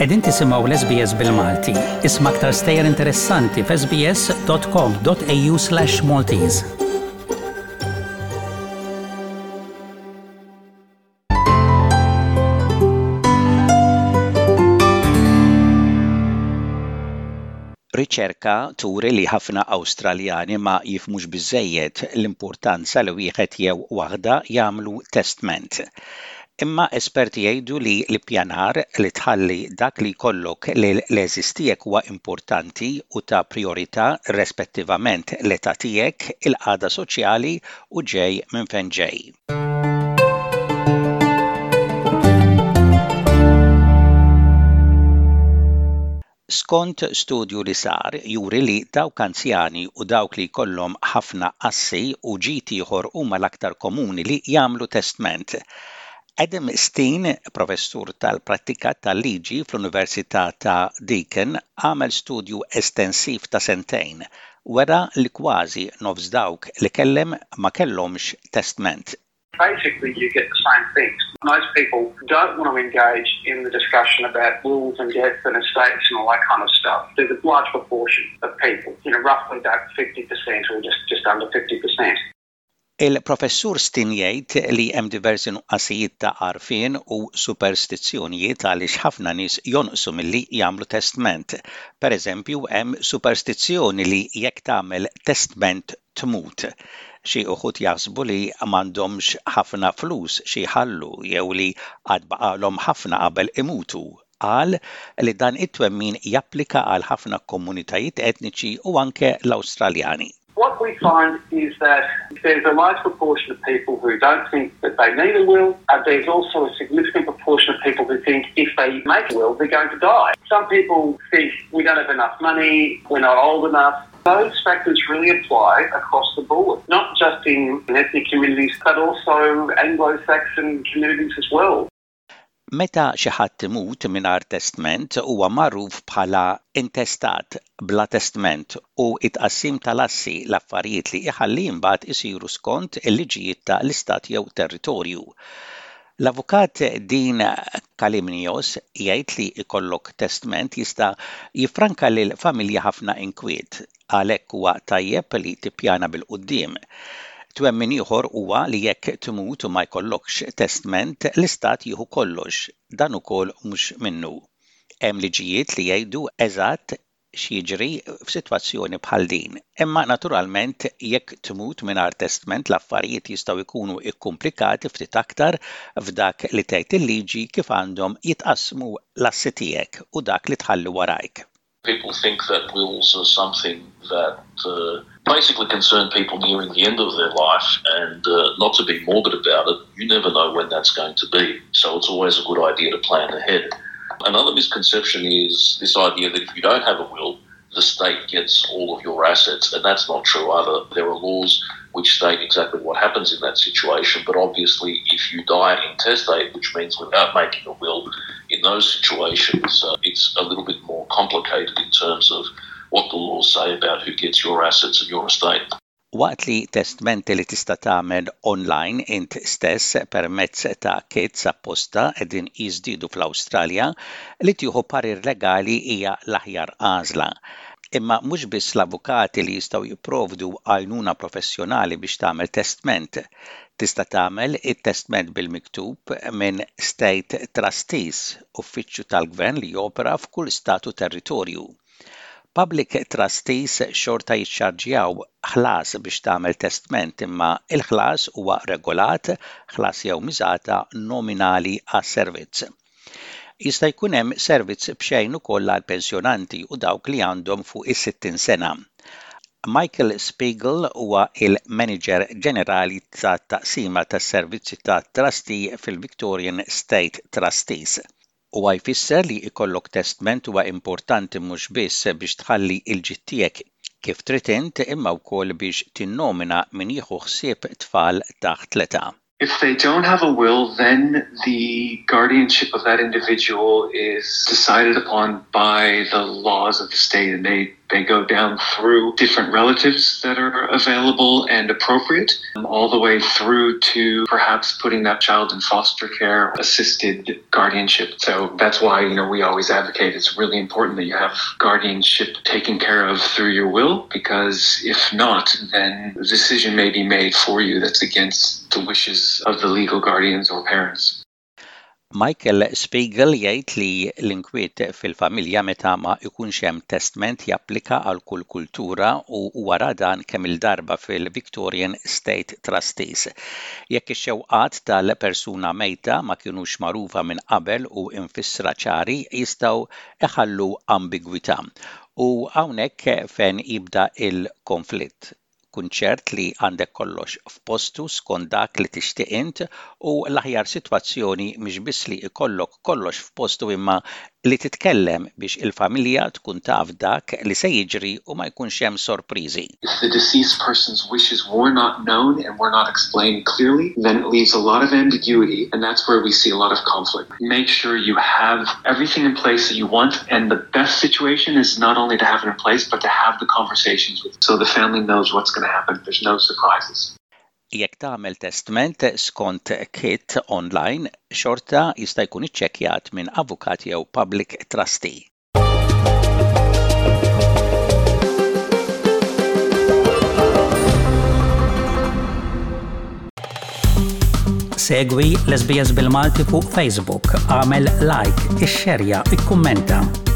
Qegħdin tisimgħu l-SBS bil-Malti. Isma' aktar stejjer interessanti f'sbs.com.au/Maltese. Riċerka turi li ħafna Awstraljani ma jifhmux biżżejjed l-importanza li wieħed jew waħda jagħmlu testament. Imma esperti jgħidu li l-ippjanar li tħalli dak li jkollok li l-eżistijek huwa importanti u ta' priorità rispettivament l-età tiegħek, il-qagħda soċjali u ġej minn fejn ġej. Skont studju li sar juri li dawk anzjani u dawk li jkollhom ħafna assi u ġid ieħor huma l-aktar komuni li jagħmlu testament. Adam Steen, professur tal-prattika tal-liġi fl-Università ta' Deakin, għamel studju estensiv ta' sentejn wara li kważi nofs dawk li kellem ma kellhomx testament. Basically, you get the same things. Most people don't want to engage in the discussion about wills and deaths and estates and all that kind of stuff. There's a large proportion of people, roughly about 50% or just under 50%. Il-professur Steen jgħid li hemm diversi nuqqasijiet ta' għarfien u superstizzjonijiet għaliex ħafna nies jonqsu milli jagħmlu testament. Pereżempju, hemm superstizzjoni li jekk tagħmel testament tmut. Xi uħud jaħsbu li m'għandhomx ħafna flus xi jħallu jew li għad baqalhom ħafna qabel imutu. Qal li dan it-twemmin japplika għal ħafna komunitajiet etniċi u anke l-Awstraljani. What we find is that there's a large proportion of people who don't think that they need a will, and there's also a significant proportion of people who think if they make a will, they're going to die. Some people think we don't have enough money, we're not old enough. Those factors really apply across the board, not just in ethnic communities, but also Anglo-Saxon communities as well. Meta xi ħadd imut mingħajr testament huwa magħruf bħala intestat bla testament u it-qassim tal-assi l-affarijiet li iħalli mbagħad isiru skont il-liġijiet tal-istat jew territorju. L-avukat Dean Kalimnios jgħid li jkollok testament jista' jiffranka lil familja ħafna inkwiet għalhekk huwa tajjeb li tippjana bil-quddiem. Twemmin ieħor huwa li jekk timut u ma jkollokx testament l-istat jieħu kollox, dan ukoll mhux minnu. Hemm liġijiet li jgħidu eżatt x'jiġri f'sitwazzjoni bħal din. Imma naturalment jekk timut mingħajr testament l-affarijiet jistgħu jkunu ikkumplikati ftit aktar f'dak li tgħid il-liġi kif għandhom jitqassmu l-assi tiegħek u dak li tħalli warajk. People think that wills are something that basically concern people nearing the end of their life, and not to be morbid about it, you never know when that's going to be. So it's always a good idea to plan ahead. Another misconception is this idea that if you don't have a will, the state gets all of your assets, and that's not true either. There are laws which state exactly what happens in that situation, but obviously if you die intestate, which means without making a will, in those situations it's a little bit more complicated in terms of what the laws say about who gets your assets and your estate. Waqt li testmenti li tista' tagħmel online int stess permezz ta' kits apposta qegħdin jiżdiedu fl-Awstralja li tieħu parir legali hija l-aħjar għażla. Imma mhux biss l-avukati li jistgħu jipprovdu għajnuna professjonali biex tagħmel testament. Tista' tagħmel it-testament bil-miktub minn State Trustees, uffiċċju tal-Gvern li jopera f'kull stat u territorju. Public Trustees xorta jiċċarġjaw ħlas biex tagħmel testament imma il-ħlas huwa regolat ħlas jew miżata nominali għas-servizz. Jista' jkun hemm servizz b'xejn ukoll għal pensjonanti u dawk li għandhom fuq is-60 sena. Michael Spiegel huwa il-Manager Ġenerali tat-taqsima tas-servizzi tat-trustee fil-Victorian State Trustees. Huwa jfisser li jkollok testament huwa importanti mhux biss biex tħalli l-ġid tiegħek kif trid int imma wkoll biex tinnomina min jieħu ħsieb tfal taħt l-età. If they don't have a will, then the guardianship of that individual is decided upon by the laws of the state, and they They go down through different relatives that are available and appropriate, all the way through to perhaps putting that child in foster care, assisted guardianship. So that's why, we always advocate it's really important that you have guardianship taken care of through your will, because if not, then a decision may be made for you that's against the wishes of the legal guardians or parents. Michael Spiegel jgħid li l-inkwiet fil-familja meta ma jkunx hemm testament japplika għal kull kultura u wara dan kemm il-darba fil-Victorian State Trustees. Jekk ix-xewqat tal-persuna mejta ma kinux magħrufa minn qabel u infissra ċari jistgħu iħallu ambigwità. U hawnhekk fejn jibda il-konflitt. Kunċert li għandek kollox f'postu skont dak li tixtieq int u l-aħjar sitwazzjoni mhix biss li jkollok kollox f'postu imma li titkellem biex il-familja tkun taf dak li se jiġri u ma jkunx hemm sorpriżi. If the deceased person's wishes were not known and were not explained clearly, then it leaves a lot of ambiguity, and that's where we see a lot of conflict. Make sure you have everything in place that you want, and the best situation is not only to have it in place, but to have the conversations with, so the family knows what's going to happen. There's no surprises. Jekk tagħmel testament skont kit online, xorta jista' jkun iċċekkjat minn avukat jew public trustee. Segwi l-SBS bil-Malti fuq Facebook, għamel like, ixxerja, ikkummenta.